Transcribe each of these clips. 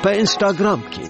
په اینستاګرام کې.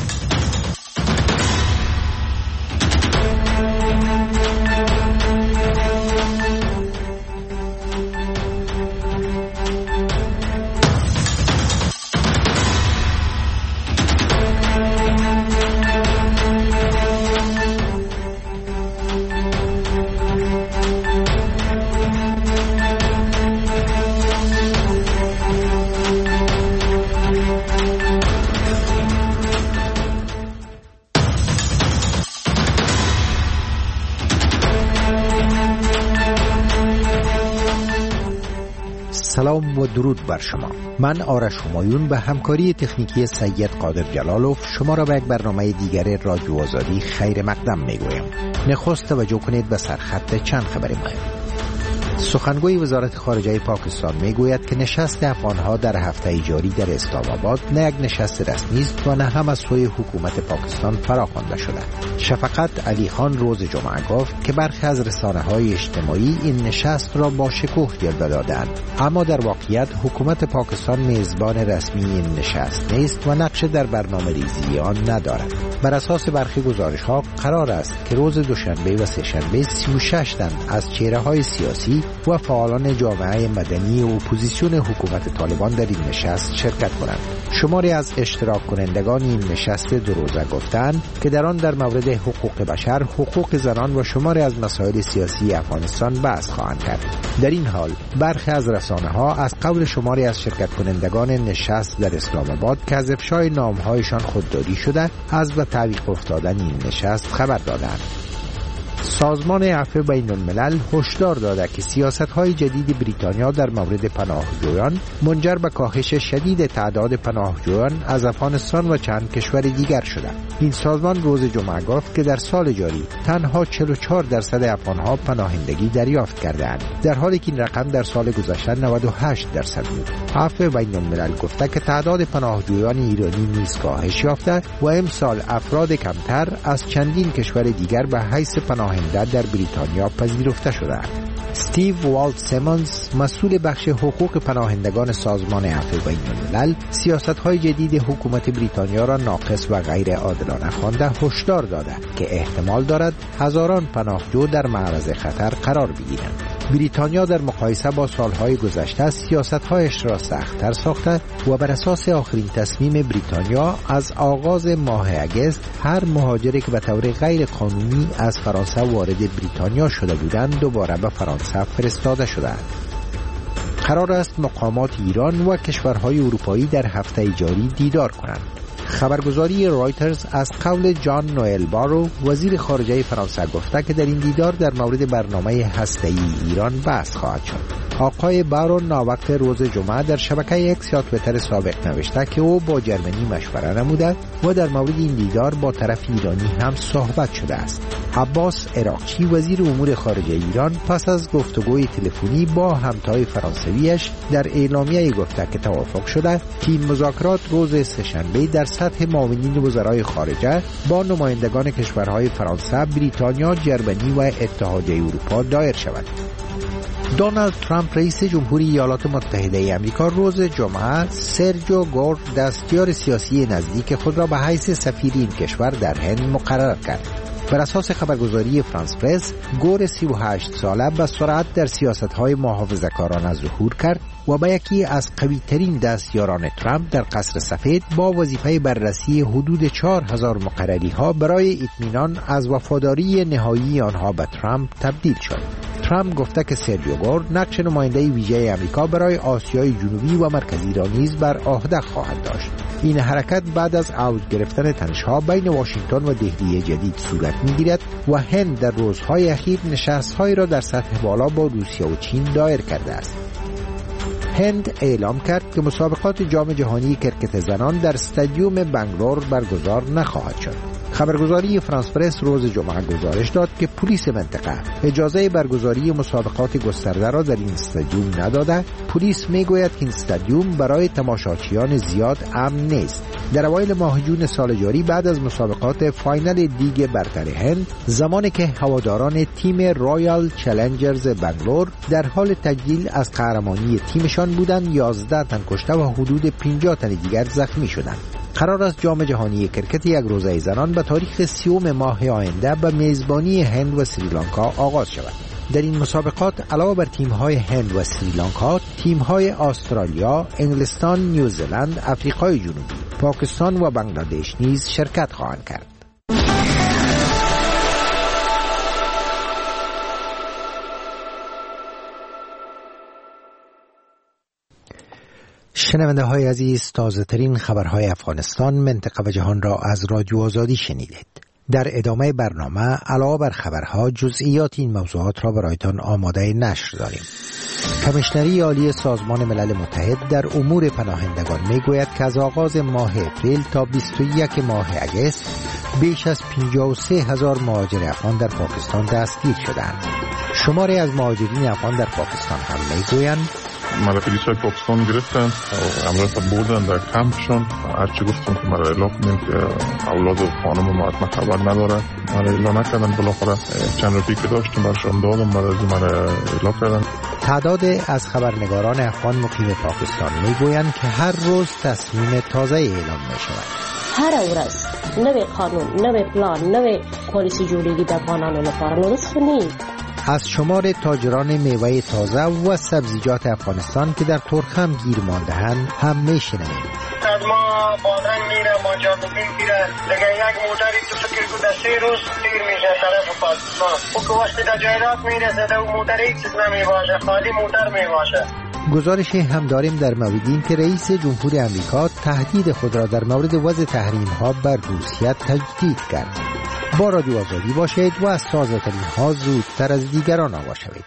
سلام و درود بر شما. من آرش همایون به همکاری تکنیکی سید قادر جلالوف شما را به یک برنامه دیگر رادیو آزادی خیر مقدم میگویم. نخست توجه کنید به سرخط چند خبر مهم. سخنگوی وزارت خارجه پاکستان میگوید که نشست افغانها در هفته جاری در اسلام آباد نه یک نشست رسمی است و نه هم از سوی حکومت پاکستان فراخوانده شده. شفقت علی خان روز جمعه گفت که برخی از رسانه‌های اجتماعی این نشست را با شکوه جلوه دادند، اما در واقعیت حکومت پاکستان میزبان رسمی این نشست نیست و نقش در برنامه‌ریزی آن ندارد. بر اساس برخی گزارش‌ها قرار است که روز دوشنبه و سه‌شنبه 36 تن از چهره‌های سیاسی و فعالان جامعه مدنی و اپوزیسیون حکومت طالبان در این نشست شرکت کنند. شماری از اشتراک کنندگان این نشست دو روزه گفتند که در آن در مورد حقوق بشر، حقوق زنان و شماری از مسائل سیاسی افغانستان بحث خواهند کرد. در این حال برخی از رسانه‌ها از قول شماری از شرکت کنندگان نشست در اسلام آباد که از افشای نام‌هایشان خودداری شده از به تعویق افتادن این نشست خبر دادند. سازمان عفو بین الملل هشدار داده که سیاست‌های جدید بریتانیا در مورد پناهجویان منجر به کاهش شدید تعداد پناهجویان از افغانستان و چند کشور دیگر شده. این سازمان روز جمعه گفت که در سال جاری تنها 44% افغان‌ها پناهندگی دریافت کرده‌اند، در حالی که این رقم در سال گذشته 98% بود. عفو بین الملل گفته که تعداد پناهجویان ایرانی نیز کاهش یافته و امسال افراد کمتر از چندین کشور دیگر به حیث پناهنده در بریتانیا پذیرفته شده. استیو والت سیمونز مسئول بخش حقوق پناهندگان سازمان عفو بین الملل سیاست‌های جدید حکومت بریتانیا را ناقص و غیر عادلانه خوانده هشدار داده که احتمال دارد هزاران پناهجو در معرض خطر قرار بگیرند. بریتانیا در مقایسه با سالهای گذشته سیاست‌هایش را سخت‌تر ساخته و بر اساس آخرین تصمیم بریتانیا از آغاز ماه اگست هر مهاجری که به طور غیر قانونی از فرانسه وارد بریتانیا شده بودند دوباره به فرانسه فرستاده شدند. قرار است مقامات ایران و کشورهای اروپایی در هفته جاری دیدار کنند. خبرگزاری رایترز از قول جان نوئل بارو وزیر خارجه فرانسه گفته که در این دیدار در مورد برنامه هسته‌ای ایران بحث خواهد شد. آقای بارو ناوقت روز جمعه در شبکه اکس یا توییتر سابق نوشته که او با جرمنی مشوره نموده و در مورد این دیدار با طرف ایرانی هم صحبت شده است. عباس عراقچی وزیر امور خارجه ایران پس از گفتگوی تلفنی با همتای فرانسویش در اعلامیه گفته که توافق شده که این مذاکرات روز سه‌شنبه در سطح معاونین وزرای خارجه با نمایندگان کشورهای فرانسه، بریتانیا، جرمنی و اتحادیه اروپا دایر شود. دونالد ترامپ رئیس جمهوری ایالات متحده آمریکا روز جمعه سرجیو گور دستیار سیاسی نزدیک خود را به حیث سفیر این کشور در هند مقرر کرد. بر اساس خبرگزاری فرانس پرس، گور 38 ساله به سرعت در سیاست‌های محافظه‌کارانه ظهور کرد و به یکی از قوی‌ترین دستیاران ترامپ در قصر سفید با وظیفه بررسی حدود 4000 مقرری‌ها برای اطمینان از وفاداری نهایی آنها به ترامپ تبدیل شد. ترامپ گفته که سرجیو گور نقش نماینده ویژه آمریکا برای آسیای جنوبی و مرکزی را نیز بر عهده خواهد داشت. این حرکت بعد از اوج گرفتن تنش‌ها بین واشنگتن و دهلی جدید صورت می‌گیرد و هند در روزهای اخیر نشست‌هایی را در سطح بالا با روسیه و چین دایر کرده است. هند اعلام کرد که مسابقات جام جهانی کرکت زنان در استادیوم بنگلور برگزار نخواهد شد. خبرگزاری فرانس پرس روز جمعه گزارش داد که پلیس منطقه اجازه برگزاری مسابقات گسترده را در این استادیوم نداده. پلیس میگوید که این استادیوم برای تماشاچیان زیاد امن نیست. در اوایل ماه جون سال جاری بعد از مسابقات فاینال لیگ برتر هند، زمانی که هواداران تیم رایال چالنجرز بنگلور در حال تجلیل از قهرمانی تیمشان بودند، 11 تن کشته و حدود 50 تن دیگر زخمی شدند. قرار است جام جهانی کرکت یک روزه زنان به تاریخ 30 ماه آینده به میزبانی هند و سریلانکا آغاز شود. در این مسابقات علاوه بر تیم‌های هند و سریلانکا، تیم‌های استرالیا، انگلستان، نیوزلند، آفریقای جنوبی، پاکستان و بنگلادش نیز شرکت خواهند کرد. شنونده های عزیز، تازه ترین خبرهای افغانستان، منطقه و جهان را از رادیو آزادی شنیدید. در ادامه برنامه علاوه بر خبرها جزئیات این موضوعات را برایتان آماده نشر داریم. کمیشنری عالی سازمان ملل متحد در امور پناهندگان میگوید که از آغاز ماه اپریل تا 21 ماه اگست بیش از 53,000 مهاجر افغان در پاکستان دستگیر شدند. شماری از مهاجرین افغان در پاکستان هم میگویند مرا پلیسای پاکستان گرفتن و امروز بردن در کمپشون. هرچی گفتم که مرا اعلام کنیم که اولاد و خانم ما حتما خبر ندارن، مرا اعلام نکردن. بالاخره چند روزی که داشتم برشان دادم، مرا اعلام کردن. تعداد از خبرنگاران افغان مقیم پاکستان میگویند که هر روز تصمیم تازه اعلام می شود. هر ورځ نوې قانون، نوې پلان، نوې پالیسی جوړیږي د افغانانو لپاره. نو رسخ نیست. از شمار تاجران میوه تازه و سبزیجات افغانستان که در ترخم گیر مانده‌اند هم میشنویم. از ما بادرنگ میره، مانجاتوبین میره، دیگه یک موتری تو فکر کو در 3 روز دیر میشه طرف پاکستان. او که وقتی در جایرات میرسه در موتر هیچ چیز نمیباشه، خالی موتر میباشه. گزارشی هم داریم در مورد این که رئیس جمهور امریکا تهدید خود را در مورد وضع تحریم‌ها بر روسیه تجدید کرد. با رادیو آزادی باشید و از تازه‌ترین ها زودتر از دیگران آگاه شوید.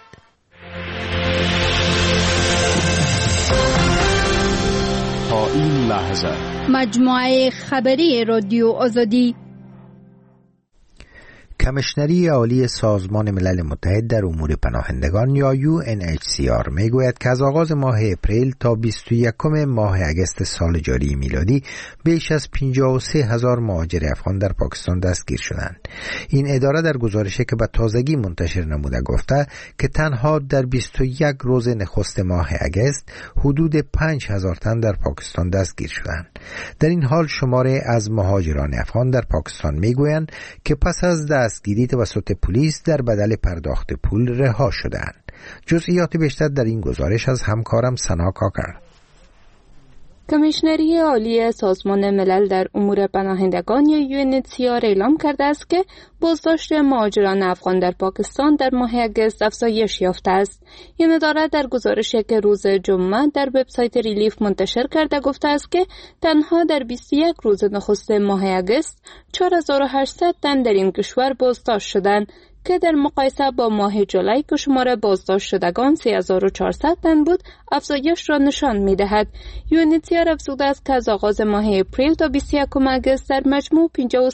تا این لحظه مجموعه خبری رادیو آزادی. کمیشنری عالی سازمان ملل متحد در امور پناهندگان یا UNHCR میگوید که از آغاز ماه اپریل تا 21 ماه اگست سال جاری میلادی بیش از 53,000 مهاجر افغان در پاکستان دستگیر شدند. این اداره در گزارشی که به تازگی منتشر نموده گفته که تنها در 21 روز نخست ماه اگست حدود 5,000 تن در پاکستان دستگیر شدند. در این حال شماری از مهاجران افغان در پاکستان میگویند که پس از دستگیری توسط پلیس در بدل پرداخت پول رها شدند. جزئیات بیشتر در این گزارش از همکارم سنا کاکر. کمیشنری عالی سازمان ملل در امور پناهندگان یا UNHCR اعلام کرده است که بازداشت مهاجران افغان در پاکستان در ماه اگست افزایش یافته است. این اداره در گزارشی که روز جمعه در وبسایت ریلیف منتشر کرده گفته است که تنها در 21 روز نخست ماه اگست 4800 تن در این کشور بازداشت شدند که در مقایسه با ماه جولای که شمار بازداشت شدگان 3400 تن بود افزایش را نشان می‌دهد. UNHCR افزوده است که از آغاز ماه اپریل تا 21 آگوست در مجموع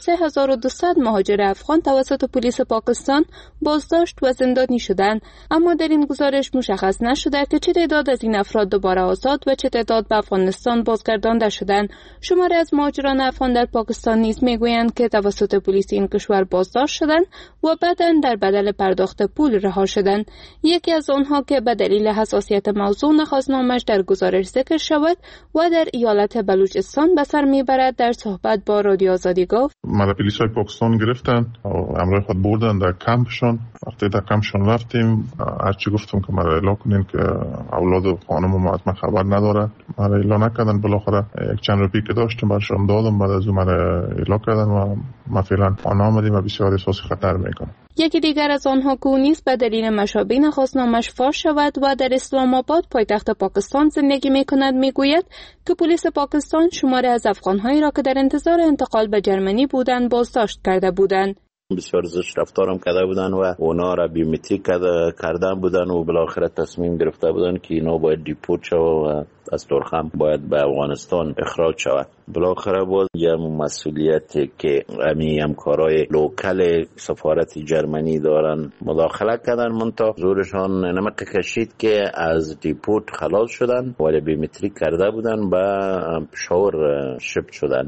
53200 مهاجر افغان توسط پلیس پاکستان بازداشت و زندانی شدند، اما در این گزارش مشخص نشده که چه تعداد از این افراد دوباره آزاد و چه تعداد به افغانستان بازگردانده شدند. شماری از مهاجران افغان در پاکستان نیز میگویند که توسط پلیس این کشور بازداشت شدند و بعداً در بدل پرداخت پول رها شدند. یکی از آنها که به دلیل حساسیت موضوع نخواست نامش در گزارش ذکر شود و در ایالت بلوچستان به سر میبرد در صحبت با رادیو آزادی گفت مرا پلیسای پاکستان گرفتن و امروز خود بردن در کمپشون. وقتی در کمپشون رفتیم هرچی گفتم که مرا اعلام کنین که اولاد و خانم ما حتما خبر ندارن، مرا اعلام نکردن. بالاخره یک چند روزی که داشتم برشان دادم، بعد از اون مرا اعلام کردن و ما فعلا آمدیم و بسیار احساس خطر میکنم. یکی دیگر از آنها که نیز به دلیل مشابه نخواست نامش فاش شود و در اسلام آباد پایتخت پاکستان زندگی میکند میگوید که پلیس پاکستان شماری از افغانهایی را که در انتظار انتقال به جرمنی بودند بازداشت کرده بودند. بسیار زشت رفتارم کرده بودن و اونا را بیومتریک کردن بودن و بالاخره تصمیم گرفته بودن که اینا باید دیپورت شود و از ترخم باید به افغانستان اخراج شود. بالاخره باز یه مسئولیتی که همکارای لوکل سفارت جرمنی دارن مداخله کردن، منتها زورشان نمک کشید که از دیپورت خلاص شدن ولی بیومتریک کرده بودن و پشاور شفت شدن.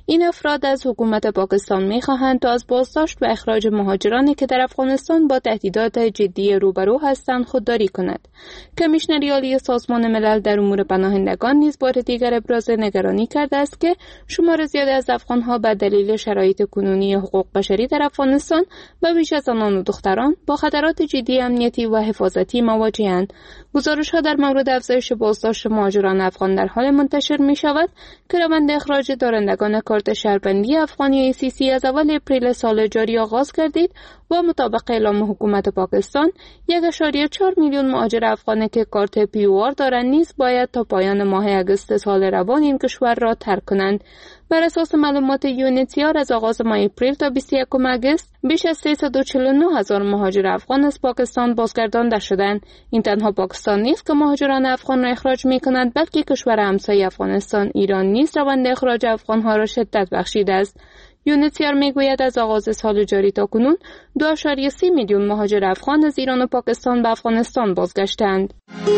این افراد از حکومت پاکستان می‌خواهند تا از بازداشت و اخراج مهاجرانی که در افغانستان با تهدیدات جدی روبرو هستند خودداری کند. کمیشنر عالی سازمان ملل در امور پناهندگان نیز بار دیگر ابراز نگرانی کرده است که شمار زیادی از افغان‌ها به دلیل شرایط کنونی حقوق بشری در افغانستان و بیش از زنان و دختران با خطرات جدی امنیتی و حفاظتی مواجه‌اند. گزارش‌ها در مورد افزایش بازداشت مهاجران افغان در حال منتشر می‌شود که روند اخراج دارندگان کارت شهروندی افغانی ICC از اول اپریل سال جاری آغاز گردید و مطابق اعلام حکومت پاکستان 1.4 میلیون مهاجر افغانی که کارت POR دارند نیز باید تا پایان ماه اگست سال روان این کشور را ترک کنند. بر اساس معلومات UNHCR از آغاز ماه اپریل تا 21 آگوست بیش از 349,000 مهاجر افغان از پاکستان بازگردانده شدند. این تنها پاکستان نیست که مهاجران افغان را اخراج می‌کند، بلکه کشور همسایه افغانستان ایران نیز روند اخراج افغان‌ها را شدت بخشیده است. UNHCR میگوید از آغاز سال جاری تا کنون 2.3 میلیون مهاجر افغان از ایران و پاکستان به افغانستان بازگشتند.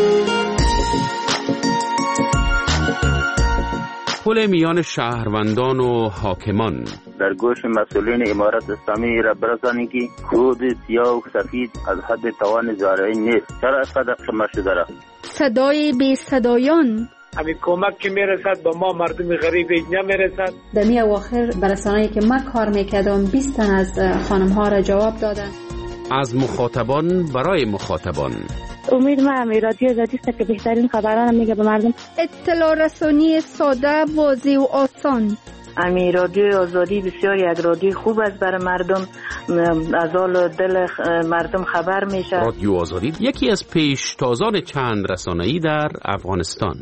پل میان شهروندان و حاکمان در گوش مسئولین امارت اسلامی را برسانید که خود سیاه و سفید از حد توان زارعی نیست. چرا اینقدر شما شده را؟ صدای بی صدایان همین کمک که میرسد به ما مردم غریب نمیرسد. در می اواخر برسانه‌ای که من کار میکردم 20 تن از خانم ها را جواب دادن. از مخاطبان برای مخاطبان. امید من رادیو آزادی است که بهترین خبران میگه به مردم. اطلاع رسانی ساده، واضح و آسان. امی رادیو آزادی بسیار یک رادیو خوب است برای مردم، از حال دل مردم خبر میشه. رادیو آزادی یکی از پیشتازان چند رسانه‌ای در افغانستان.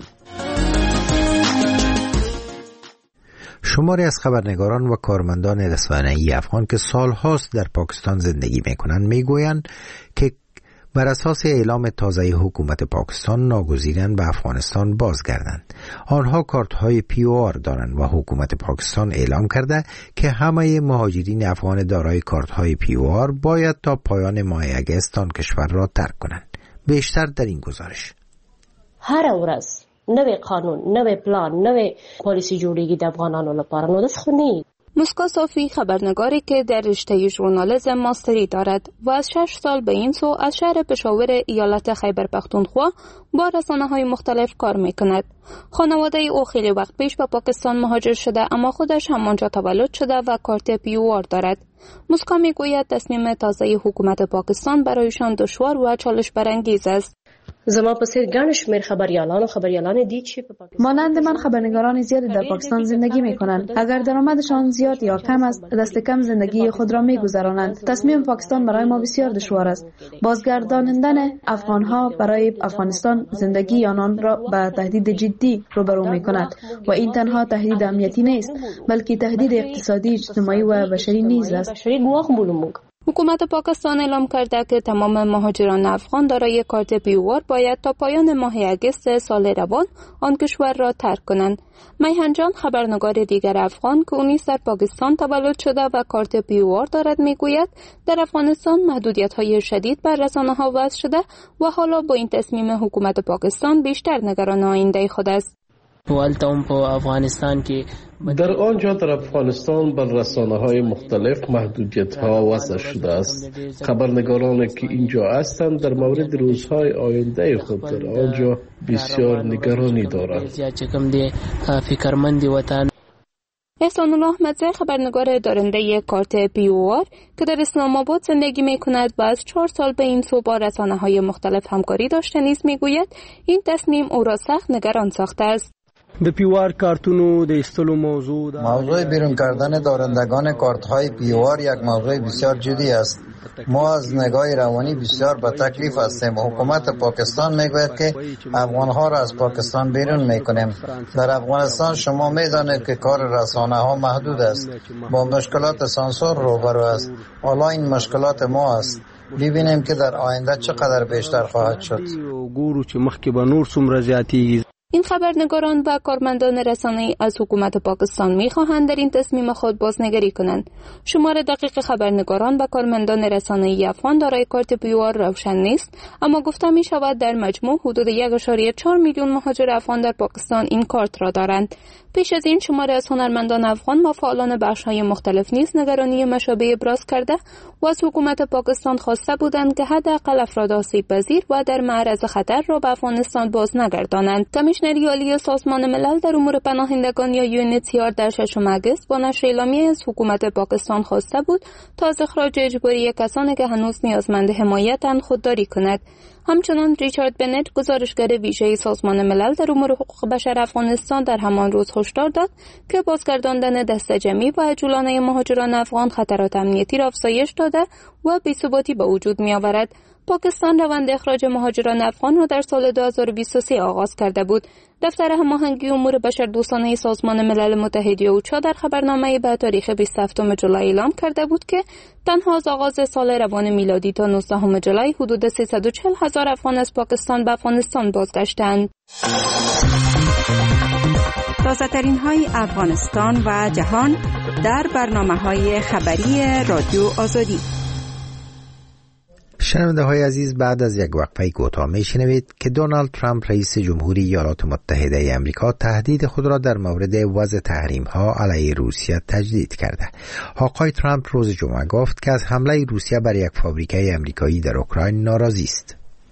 شماری از خبرنگاران و کارمندان رسانه‌ای افغان که سالهاست در پاکستان زندگی میکنند میگویند که بر اساس اعلام تازه حکومت پاکستان ناگزیرند به افغانستان بازگردند. آنها کارت‌های POR دارند و حکومت پاکستان اعلام کرده که همه مهاجرین افغان دارای کارت‌های POR باید تا پایان ماه اگست آن کشور را ترک کنند. بیشتر در این گزارش. هر ورځ نوې قانون، نوې پلان، نوې پالیسی جوړیږي د افغانانو لپاره. نو داس خو نه. مسکا صافی خبرنگاری که در رشته ژورنالیسم ماستری دارد و از 6 سال به این سو از شهر پشاور ایالت خیبر پختونخوا با رسانه‌های مختلف کار می‌کند. خانواده او خیلی وقت پیش به پاکستان مهاجر شده اما خودش همانجا تولد شده و کارت POR دارد. مسکا میگوید تصمیم تازه حکومت پاکستان برایشان دشوار و چالش برانگیز است. زما په څیر ګڼ شمېر خبریالان دي چې په پاکستان مانند من خبرنگاران زیادی در پاکستان زندگی میکنند. اگر درآمدشان زیاد یا کم است دست کم زندگی خود را میگذرانند. تصمیم پاکستان برای ما بسیار دشوار است. بازگرداندن افغانها برای افغانستان زندگی آنان را به تهدید جدی روبرو میکند و این تنها تهدید امنیتی نیست بلکه تهدید اقتصادی، اجتماعی و بشری نیز است. حکومت پاکستان اعلام کرده که تمام مهاجران افغان دارای کارت POR باید تا پایان ماه اگست سال روان آن کشور را ترک کنند. میهن جان خبرنگار دیگر افغان که او نیز در پاکستان تولد شده و کارت POR دارد میگوید در افغانستان محدودیت‌های شدید بر رسانه‌ها وضع شده و حالا با این تصمیم حکومت پاکستان بیشتر نگران آینده خود است. در آنجا در افغانستان بر رسانه‌های مختلف محدودیت‌ها وضع شده است. خبرنگارانی که اینجا هستند در مورد روزهای آینده خود در آنجا بسیار نگرانی دارند. احسان الله احمدزی خبرنگار دارنده کارت POR که در اسلام آباد زندگی می‌کند و از 4 سال به این سو با رسانه‌های مختلف همکاری داشته نیز می‌گوید این تصمیم او را سخت نگران ساخته است. د POR کارتونو د استلو موضوع بیرون کردن دارندگان کارت‌های POR یک موضوع بسیار جدی است. ما از نگاه روانی بسیار به تکلیف هستیم. حکومت پاکستان میگوید که افغان‌ها را از پاکستان بیرون میکنیم. در افغانستان شما میدانید که کار رسانه‌ها محدود است. با مشکلات سانسور روبرو است. حالا این مشکلات ما است. ببینیم که در آینده چقدر بیشتر خواهد شد. ګورو چې مخکې به نور څومره زیاتیږي. این خبرنگاران و کارمندان رسانه‌ای از حکومت پاکستان می‌خواهند در این تصمیم خود بازنگری کنند. شمار دقیق خبرنگاران و کارمندان رسانه‌ای افغان دارای کارت پیوآر روشن نیست، اما گفته می‌شود در مجموع حدود 1.4 میلیون مهاجر افغان در پاکستان این کارت را دارند. پیش از این شماری از هنرمندان افغان و فعالان بخش‌های مختلف نیز نگرانی مشابه ابراز کرده و از حکومت پاکستان خواسته بودند که حداقل افراد آسیب‌پذیر و در معرض خطر را به افغانستان باز نگردانند. کمیشنری عالی سازمان ملل در امور پناهندگان یا UNHCR در 6 اگست با نشر اعلامیه از حکومت پاکستان خواسته بود تا از اخراج اجباری کسانی که هنوز نیازمند حمایتند خودداری کند. همچنان ریچارد بنت، گزارشگر ویژه سازمان ملل در امور حقوق بشر افغانستان، در همان روز هشدار داد که بازگرداندن دسته جمعی و عجولانه مهاجران افغان خطرات امنیتی را افزایش داده و بی‌ثباتی به وجود می‌آورد. پاکستان روند اخراج مهاجران افغان را در سال 2023 آغاز کرده بود. دفتر هماهنگی امور بشردوستانه سازمان ملل متحد اوچا در خبرنامه‌ای به تاریخ 27 جولای اعلام کرده بود که تنها از آغاز سال روان میلادی تا 19 جولای حدود 340,000 افغان از پاکستان به افغانستان بازگشتند. تازه‌ترین های افغانستان و جهان در برنامه‌های خبری رادیو آزادی. شنونده های عزیز، بعد از یک وقفه کوتاه میشنوید که دونالد ترامپ رئیس جمهوری ایالات متحده آمریکا تهدید خود را در مورد وضع تحریم ها علیه روسیه تجدید کرده. آقای ترامپ روز جمعه گفت که از حمله روسیه بر یک فابریکه آمریکایی در اوکراین ناراضی است.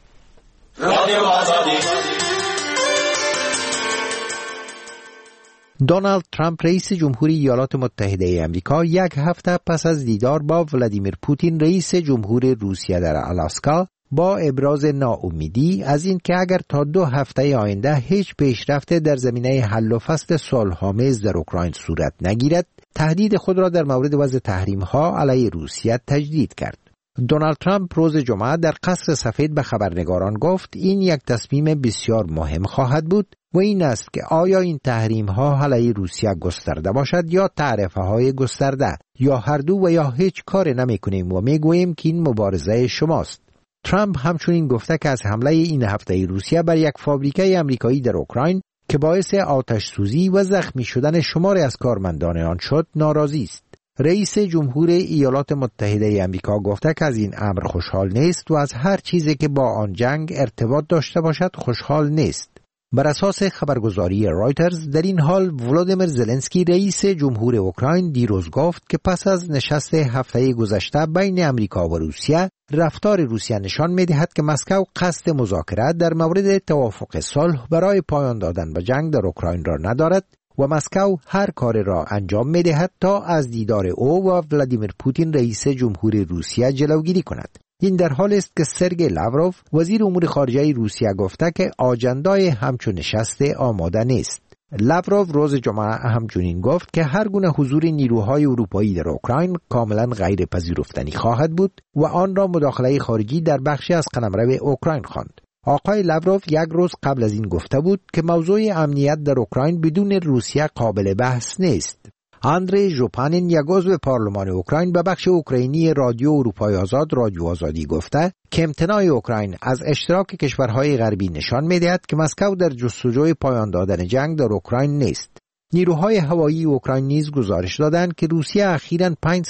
دونالد ترامپ رئیس جمهوری ایالات متحده آمریکا یک هفته پس از دیدار با ولادیمیر پوتین رئیس جمهور روسیه در آلاسکا با ابراز ناامیدی از این که اگر تا 2 هفته آینده هیچ پیشرفت در زمینه حل و فصل صلح‌آمیز در اوکراین صورت نگیرد، تهدید خود را در مورد وضع تحریم‌ها علیه روسیه تجدید کرد. دونالد ترامپ روز جمعه در قصر سفید به خبرنگاران گفت این یک تصمیم بسیار مهم خواهد بود و این است که آیا این تحریم ها علیه روسیه گسترده باشد یا تعرفه های گسترده، یا هر دو و یا هیچ کار نمی کنیم و می گوییم که این مبارزه شماست. ترامپ همچنین گفته که از حمله این هفته روسیه بر یک فابریکه آمریکایی در اوکراین که باعث آتش سوزی و زخمی شدن شماری از کارمندان آن شد ناراضی است. رئیس جمهور ایالات متحده آمریکا گفته که از این امر خوشحال نیست و از هر چیزی که با آن جنگ ارتباط داشته باشد خوشحال نیست. بر اساس خبرگزاری رایترز در این حال ولادیمیر زلنسکی رئیس جمهور اوکراین دیروز گفت که پس از نشست هفته گذشته بین آمریکا و روسیه، رفتار روسیه نشان می‌دهد که مسکو قصد مذاکره در مورد توافق صلح برای پایان دادن به جنگ در اوکراین را ندارد و مسکو هر کار را انجام می‌دهد تا از دیدار او و ولادیمیر پوتین رئیس جمهور روسیه جلوگیری کند. این در حال است که سرگئی لاوروف وزیر امور خارجه روسیه گفته که آجندای همچون نشست آماده نیست. لاوروف روز جمعه همچنین گفت که هر گونه حضور نیروهای اروپایی در اوکراین کاملا غیر پذیرفتنی خواهد بود و آن را مداخله خارجی در بخشی از قلمرو اوکراین خواند. آقای لاوروف یک روز قبل از این گفته بود که موضوع امنیت در اوکراین بدون روسیه قابل بحث نیست. اندری ژوپانین، یک عضو پارلمان اوکراین، به بخش اوکراینی رادیو اروپای آزاد رادیو آزادی گفته که امتناع اوکراین از اشتراک کشورهای غربی نشان می‌دهد که مسکو در جستجوی پایان دادن جنگ در اوکراین نیست. نیروهای هوایی اوکراین نیز گزارش دادند که روسیه اخیراً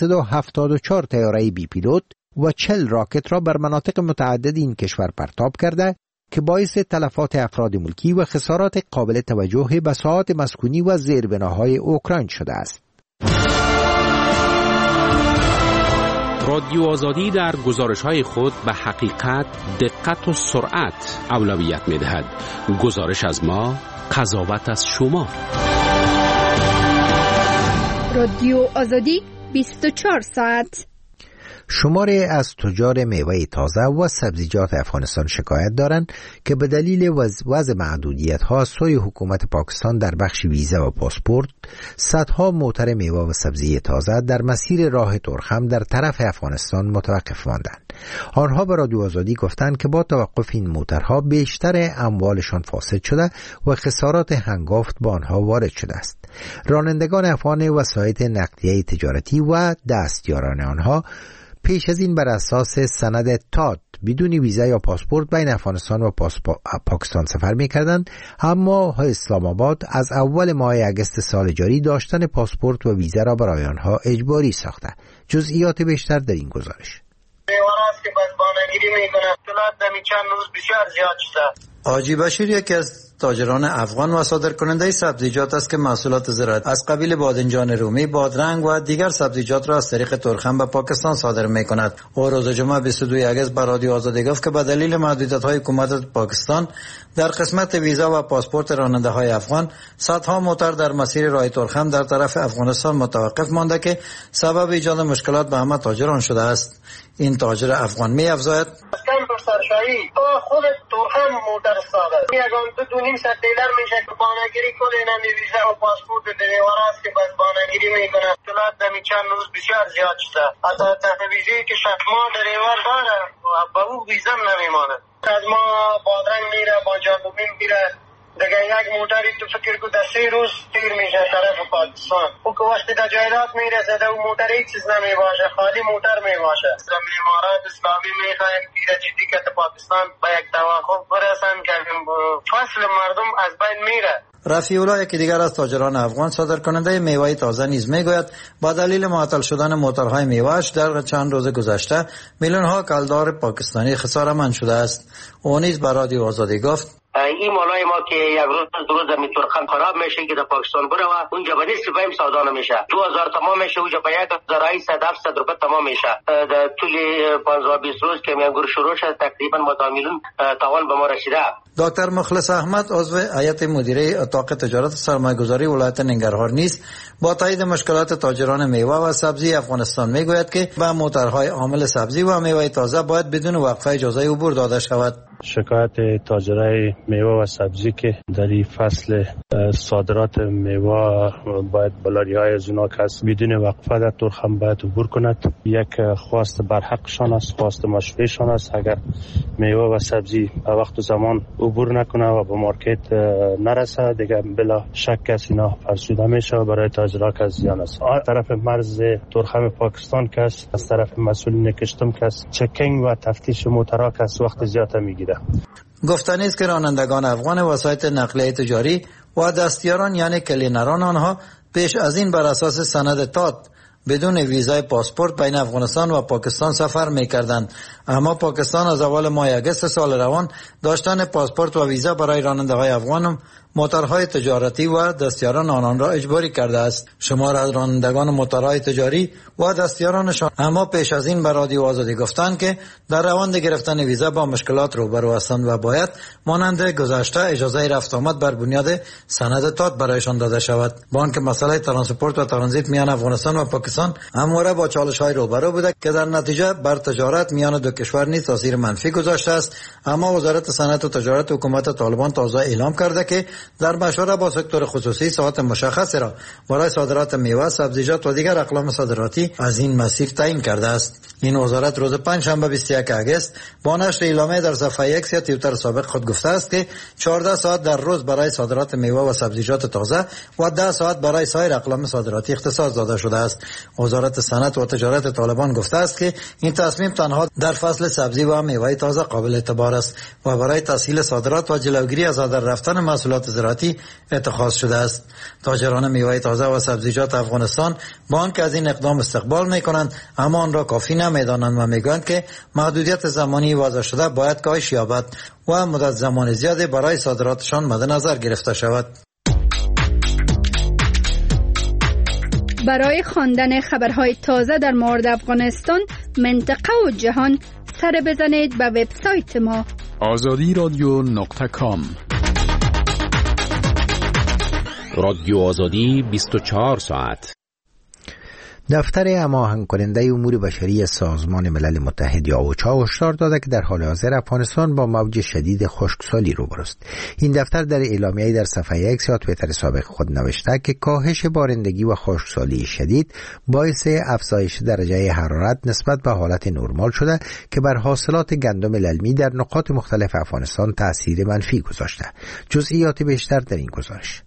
574 طیاره بی پیلوت و 40 راکت را بر مناطق متعدد این کشور پرتاب کرده که باعث تلفات افراد ملکی و خسارات قابل توجه به ساحات مسکونی و زیربناهای اوکراین شده است. رادیو آزادی در گزارش‌های خود به حقیقت، دقت و سرعت اولویت می‌دهد. گزارش از ما، قضاوت از شما. رادیو آزادی 24 ساعت. شماری از تجار میوه تازه و سبزیجات افغانستان شکایت دارند که به دلیل وضع محدودیت‌ها سوی حکومت پاکستان در بخش ویزا و پاسپورت، صدها موتر میوه و سبزی تازه در مسیر راه تورخم در طرف افغانستان متوقف ماندند. آنها به رادیو آزادی گفتند که با توقف این موترها بیشتر اموالشان فاسد شده و خسارات هنگفت با آنها وارد شده است. رانندگان افغان وسایط نقلیه تجارتی و دستیاران آنها پیش از این بر اساس سند تاد بدون ویزا یا پاسپورت بین افغانستان و پاکستان سفر می‌کردند، اما اسلام آباد از اول ماه اگست سال جاری داشتن پاسپورت و ویزا را برای آنها اجباری ساخته. جزئیات بیشتر در این گزارش. که بازبانگیری میکنه اطلاعات دمی چند روز بسیار زیاد شده. حاجی بشیر یکی از تاجران افغان و صادرکننده سبزیجات است که محصولات زراعت از قبیل بادنجان رومی، بادرنگ و دیگر سبزیجات را از طریق ترخم به پاکستان صادر می‌کند. او روز جمعه 22 اگست به رادیو آزادی گفت که به دلیل محدودیت‌های حکومت پاکستان در قسمت ویزا و پاسپورت راننده‌های افغان، صدها موتر در مسیر راه ترخم در طرف افغانستان متوقف مانده که سبب ایجاد مشکلات به همه تاجران شده است. این تاجر افغان می‌افزاید: سرشایی خود ترخم موتر ساده یگان دو نیم ساعت دیلر میشه که بانگیری کنه، اینا ویزا و پاسپورت دریور است که بس بانگیری میکنه. اطلاعات دمی چند روز بسیار زیاد شده. حتی تحت ویزی که شکما دریور داره با او ویزا نمیمانه. از ما بادرنگ میره، با جانبین میره، دیگه یک موتری تو فکر کو در 3 روز تیر میشه طرف پاکستان. او که وقتی در جایرات میرسه او موتر هیچ چیز نمیباشه، خالی موتر میباشه. امارات اسلامی میخواین که جدی که پاکستان با یک توافق برسن که فصل مردم از بین میره. رفیع الله یکی دیگر از تاجران افغان صادرکننده میوه تازه نیز میگوید با دلیل معطل شدن موترهای میوه‌اش در چند روز گذشته میلیون‌ها کلدار پاکستانی خساره‌مند شده است. او نیز به رادیو آزادی گفت: این مالای ما که یک روز دو روز می ترخم خراب میشه که در پاکستان بره و اونجا به نصف فهم سودا نمیشه. 2000 تمام میشه، اونجا به 1800 روپیه تمام میشه. در طول 15-20 روز که میانگور شروع شد تقریبا متعاملون تاوان به ما رسیده. دکتر مخلص احمد عضو هیئت مدیره اتاق تجارت و سرمایه‌گذاری ولایت ننگرهار نیز با تایید مشکلات تاجران میوه و سبزی افغانستان میگوید که به موترهای حامل سبزی و میوه تازه باید بدون وقفه اجازه عبور داده شود. شکایت تاجرای میوه و سبزی که در این فصل صادرات میوه باید بلاری‌های از اونا که بدون وقفه در ترخم باید عبور کند. یک خواست برحقشان است، خواست مشروعشان است. اگر میوه و سبزی به وقت و زمان عبور نکنه و به مارکت نرسه دیگه بلا شک از اینا فرسوده میشه و برای تاجرها که زیان است. از طرف مرز ترخم پاکستان که است، از طرف مسئولین کشتم که است، چکینگ و تفتیش موترها که است وقت زیاد میگیره. گفتنی است که رانندگان افغان وسایط نقلیه تجاری و دستیاران یعنی کلینران آنها پیش از این بر اساس سند تات بدون ویزای پاسپورت بین افغانستان و پاکستان سفر می‌کردند، اما پاکستان از اول ماه اگست سال روان داشتن پاسپورت و ویزا برای راننده‌های افغان موترهای تجارتی و دستیاران آنان را اجباری کرده است. شمار از رانندگان موترهای تجاری و دستیارانشان اما پیش از این به رادیو آزادی گفتند که در روند گرفتن ویزا با مشکلات روبرو هستند و باید مانند گذشته اجازه رفت آمد بر بنیاد سند تات برایشان داده شود. با آنکه مسئله ترانسپورت و ترانزیت میان افغانستان و پاکستان همواره با چالش‌های روبرو بوده که در نتیجه بر تجارت میان دو کشور نیز تاثیر منفی گذاشته است، اما وزارت صنعت و تجارت حکومت طالبان تازه اعلام کرده که در مشوره با سکتور خصوصی ساعت مشخصی را برای صادرات میوه، سبزیجات و دیگر اقلام صادراتی از این مسیر تعیین کرده است. این وزارت روز پنجشنبه 21 اگست با نشر اعلامیه در صفحه X یا توییتر سابق خود گفته است که 14 ساعت در روز برای صادرات میوه و سبزیجات تازه و 10 ساعت برای سایر اقلام صادراتی اختصاص داده شده است. وزارت صنعت و تجارت طالبان گفته است که این تصمیم تنها در فصل سبزی و میوه تازه قابل اعتبار است و برای تسهیل صادرات و جلوگیری از هدر رفتن محصولات زراعتی اتخاذ شده است. تاجران میوه تازه و سبزیجات افغانستان با آنکه از این اقدام استقبال می‌کنند اما آن را کافی نمی‌دانند و می‌گویند که محدودیت زمانی وضع شده باید کاهش یابد و مدت زمان زیادی برای صادراتشان مد نظر گرفته شود. برای خواندن خبرهای تازه در مورد افغانستان، منطقه و جهان سر بزنید به وبسایت ما azadi.com. رادیو آزادی 24 ساعت. دفتر هماهنگ کننده امور بشری سازمان ملل متحد یا اوچا هشدار داده که در حال حاضر افغانستان با موج شدید خشکسالی روبروست. این دفتر در اعلامیه‌ای در صفحه اکس یا توییتر سابق خود نوشته که کاهش بارندگی و خشکسالی شدید باعث افزایش درجه حرارت نسبت به حالت نرمال شده که بر حاصلات گندم للمی در نقاط مختلف افغانستان تأثیر منفی گذاشته. جزئیات بیشتر در این گزارش.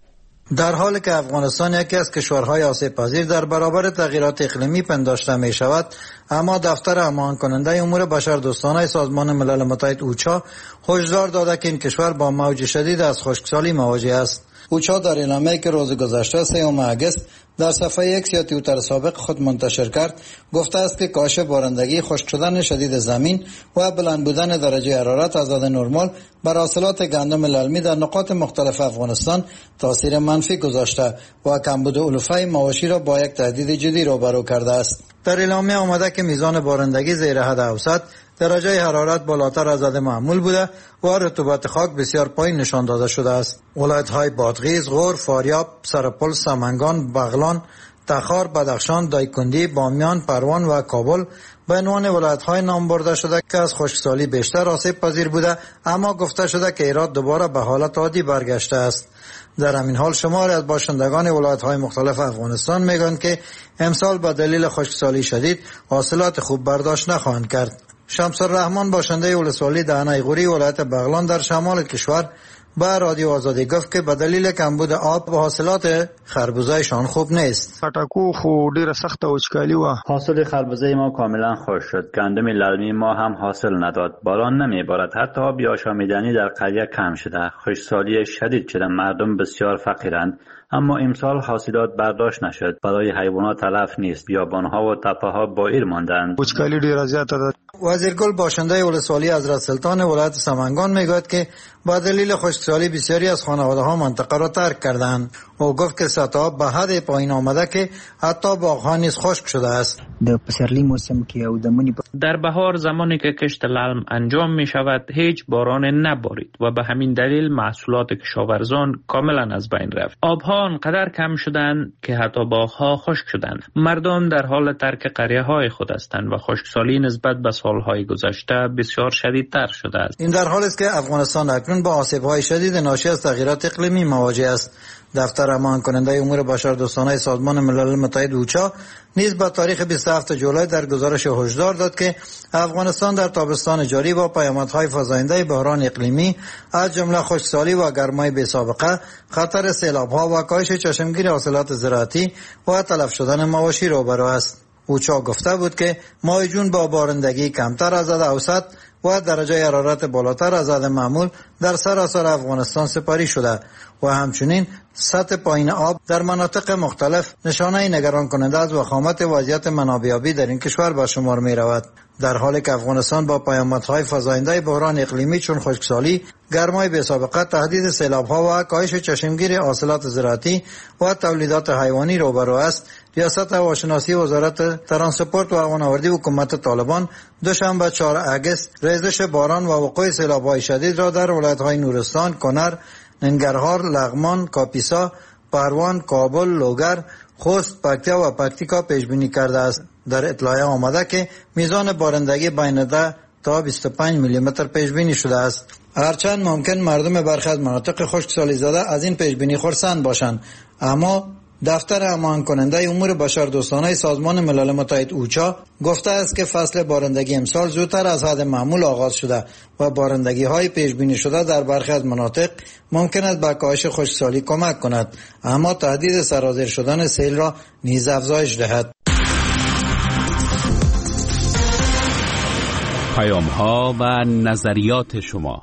در حالی که افغانستان یکی از کشورهای آسیب پذیر در برابر تغییرات اقلیمی پنداشته می شود، اما دفتر امان کننده امور بشردوستانه سازمان ملل متحد اوچا هشدار داده که این کشور با موج شدید از خشکسالی مواجه است. اوچا در اعلامیه‌ای که روز گذشته 3 آگوست در صفحه اکس یا توییتر سابق خود منتشر کرد گفته است که کاهش بارندگی، خشک شدن شدید زمین و بلند بودن درجه حرارت از حد نرمال بر حاصلات گندم للمی در نقاط مختلف افغانستان تاثیر منفی گذاشته و کمبود علوفه مواشی را با یک تهدید جدی روبرو کرده است. در اعلامیه آمده که میزان بارندگی زیر حد اوسط، درجه حرارت بالاتر از حد معمول بوده و رطوبت خاک بسیار پایین نشان داده شده است. ولایت‌های بادغیس، غور، فاریاب، سرپل، سمنگان، بغلان، تخار، بدخشان، دایکندی، بامیان، پروان و کابل به عنوان ولایت‌های نام برده شده که از خشکسالی بیشتر آسیب پذیر بوده، اما گفته شده که هرات دوباره به حالت عادی برگشته است. در همین حال شماری از باشندگان ولایت‌های مختلف افغانستان میگویند که امسال به دلیل خشکسالی شدید حاصلات خوب برداشت نخواهند کرد. شمس الرحمن باشنده ولسوالی دهنه غوری ولایت بغلان در شمال کشور به رادیو آزادی گفت که به دلیل کمبود آب و حاصلات خربوزه‌شان خوب نیست. خټکو خو ډیره سخته وچکالي و. حاصل خربوزه ما کاملا خشک شد. گندم للمی ما هم حاصل نداد. باران نمیبارد. حتی آب آشامیدنی در قریه کم شده. خشکسالی شدید شده. مردم بسیار فقیرند. اما امسال حاصلات برداشت نشد. برای حیوانات تلف نیست. بیابان‌ها و تپه‌ها بائر ماندند. وچکالي ډیره زیاته ده. وزیرگل باشنده ولسوالی حضرت سلطان ولایت سمنگان میگوید که با دلیل خشکسالی بسیاری از خانواده‌ها منطقه را ترک کردند. او گفت که سطح آب به حد پایین آمده که حتی باغ‌ها نیز خشک شده است. در بهار زمانی که کشت للم انجام می شود هیچ باران نبارید و به همین دلیل محصولات کشاورزان کاملا از بین رفت. آبها انقدر کم شدند که حتی باغ‌ها خشک شدند. مردم در حال ترک قریه‌های خود هستند و خشکسالی نسبت به سالهای گذشته بسیار شدیدتر شده است. این در حالی است که افغانستان اکنون با آسیب‌های شدید ناشی از تغییرات اقلیمی مواجه است. دفتر امان کننده امور بشردوستانه سازمان ملل متحد اوچا نیز با تاریخ 27 جولای در گزارش هشدار داد که افغانستان در تابستان جاری با پیامدهای فزاینده بحران اقلیمی از جمله خشکسالی و گرمای بی‌سابقه، خطر سیلاب‌ها و کاهش چشمگیر حاصلات زراعتی و تلف شدن مواشی روبرو است. اوچا گفته بود که ماه جون با بارندگی کمتر از حد اوسط و درجه حرارت بالاتر از حد معمول در سراسر افغانستان سپاری شده و همچنین سطح پایین آب در مناطق مختلف نشانه نگران کننده از وخامت وضعیت منابع آبی در این کشور به شمار می رود. در حالی که افغانستان با پیامدهای فزاینده بحران اقلیمی چون خشکسالی، گرمای بی‌سابقه، تهدید سیلاب‌ها و کاهش چشمگیر حاصلات زراعتی و تولیدات حیوانی روبرو است، ریاست هواشناسی وزارت ترانسپورت و هوانوردی حکومت طالبان دوشنبه 4 آگوست ریزش باران و وقوع سیلاب‌های شدید را در ولایت‌های نورستان، کنر، ننگرهار، لغمان، کاپیسا، پروان، کابل، لوگر، خوست، پکتیا و پکتیکا پیش بینی کرده است. در اطلاع آمده که میزان بارندگی بین 10 تا 25 میلیمتر پیش بینی شده است. هرچند ممکن مردم برخی از مناطق خشکسالی زده از این پیش بینی خرسند باشند، اما دفتر امان کننده امور بشردوستانه سازمان ملل متحد اوچا گفته است که فصل بارندگی امسال زودتر از حد معمول آغاز شده و بارندگی های پیش بینی شده در برخی از مناطق ممکن است به کاهش خشکسالی کمک کند، اما تهدید سرازیر شدن سیل را نیز افزایش دهد. پیام ها و نظریات شما.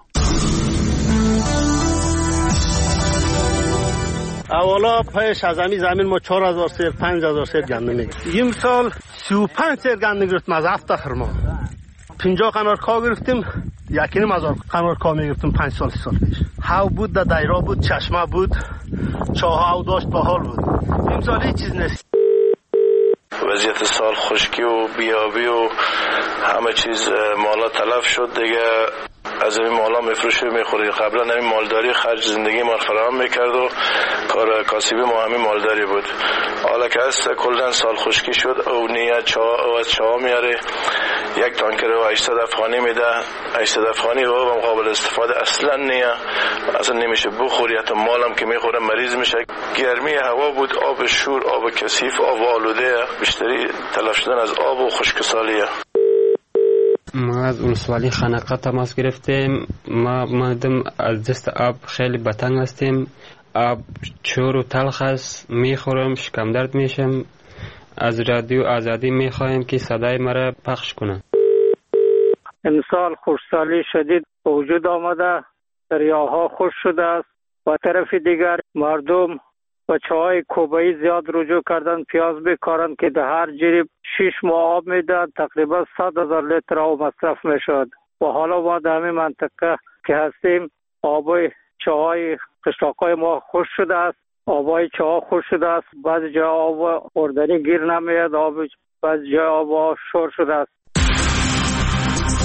اولا پیش از زمین ما 4000 سیر 5000 سیر گندم میگیریم. این سال 35 سیر گندم گرفتیم از 7 خرما. 50 قنارکا گرفتیم، 1.5 قنارکا میگرفتیم 5 سال پیش. هاو بود، دایرا بود، چشمه بود، چاه داشت، باحال بود. این سال هیچ چیز نیست. وضعیت سال خشکی و بیابی و همه چیز مالا تلف شد دیگه. از این مالا میفروشی میخوری. قبلا همین مالداری خرج زندگی ما فراهم میکرد و کار کاسبی ما همین مالداری بود. حالا که است کلا سال خشکی شد او نیه چاه از چاه میاره، یک تانکر و 800 افغانی میده. 800 افغانی و قابل استفاده اصلا نیه، اصلا نمیشه بخوری. حتی مالم که میخوره مریض میشه. گرمی هوا بود، آب شور، آب کثیف، آب آلوده، بیشتری تلف شدن از آب و خشکسالیه. ما از ولسوالی خنقه تماس گرفتیم. ما مردم از دست آب خیلی بتنگ هستیم. آب چور و تلخ است، میخورم شکم درد میشم. از رادیو آزادی میخوایم که صدای مرا پخش کنند. امسال خشکسالی شدید به وجود آمده، دریاها خشک شده است. و طرف دیگر مردم به چاهای کوبه‌ای زیاد رجوع کردن، پیاز بکارند که در هر جریب 6 ماه آب میداد، تقریبا 100,000 لیتر آب مصرف میشد. و حالا ما در همین منطقه که هستیم آبای چاهای قشلاقای ما خشک شده است. آبای چاه خشک شده است. بعضی جا آب خوردنی گیر نمیاد، بعضی جا آب شور شده است.